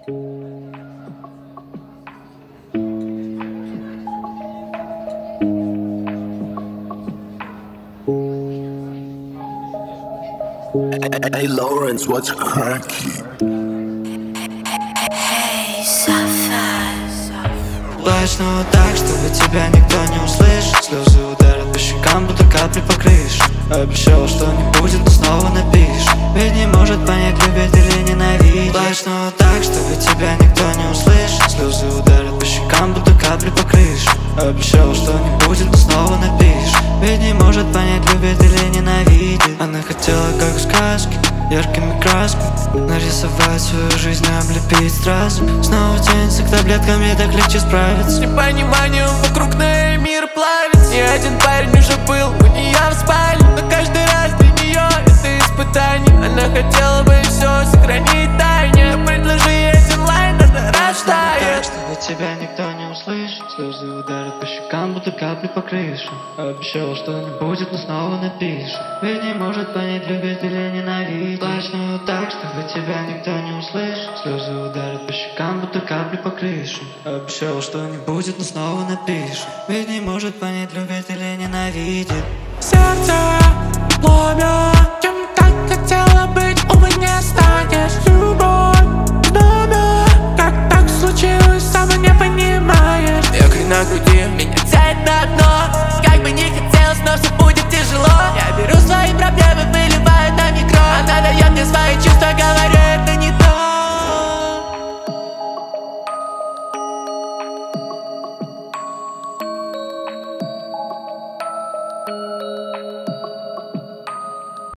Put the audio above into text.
Hey Lawrence, what's cracking? Плачь, но так, чтобы тебя никто не услышит. Слезы ударят по щекам, будто капли по крыше. Обещал, что не будет, но снова напишешь. Ведь не может понять, любит или ненавидит. Плачь, но так, чтобы тебя никто не услышит. Слезы ударят по щекам, будто капли по крыше. Обещал, что не будет, но снова напишешь. Ведь не может понять, любит или ненавидит. Она хотела, как в сказке, яркими красками нарисовать свою жизнь, облепить сразу. Снова тянется к таблеткам, ей так легче справиться. С непониманием вокруг на мир плавится. Ни один парень уже был у нее в спальне, но каждый раз для нее это испытание. Она хотела бы все сохранить тайне. Предложи ей онлайн, она растает. Чтобы тебя никто не услышит. Слезы ударят по щекам, будто капли по крыше. Обещал, что не будет, но снова напишет. Ведь не может понять, любит или ненавидит. Плачь, но так, чтобы тебя никто не услышит. Слезы ударят по щекам, будто капли по крыше. Обещал, что не будет, но снова напишет. Ведь не может понять, любит или ненавидит. Сердце ломят.